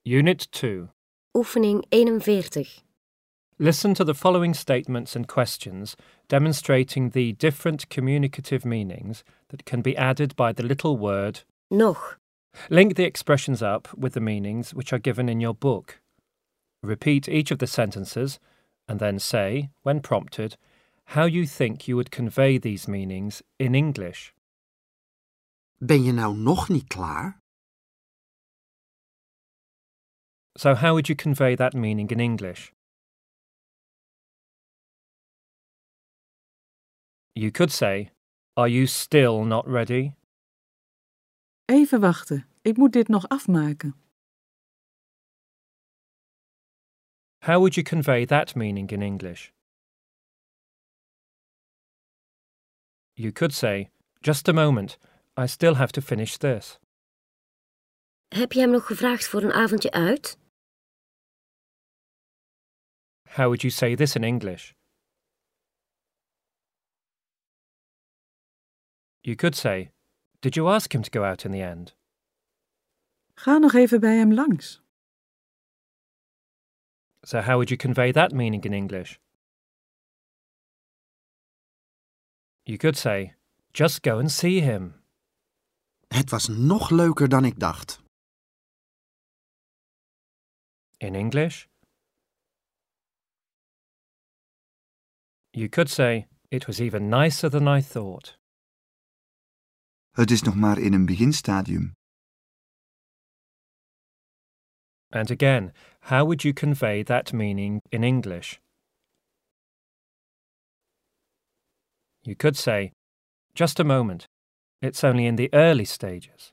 Unit 2. Oefening 41. Listen to the following statements and questions demonstrating the different communicative meanings that can be added by the little word. Nog. Link the expressions up with the meanings which are given in your book. Repeat each of the sentences and then say, when prompted, how you think you would convey these meanings in English. Ben je nou nog niet klaar? So how would you convey that meaning in English? You could say, are you still not ready? Even wachten, ik moet dit nog afmaken. How would you convey that meaning in English? You could say, just a moment, I still have to finish this. Heb je hem nog gevraagd voor een avondje uit? How would you say this in English? You could say, did you ask him to go out in the end? Ga nog even bij hem langs. So how would you convey that meaning in English? You could say, just go and see him. Het was nog leuker dan ik dacht. In English? You could say, it was even nicer than I thought. Het is nog maar in een beginstadium. And again, how would you convey that meaning in English? You could say, just a moment, it's only in the early stages.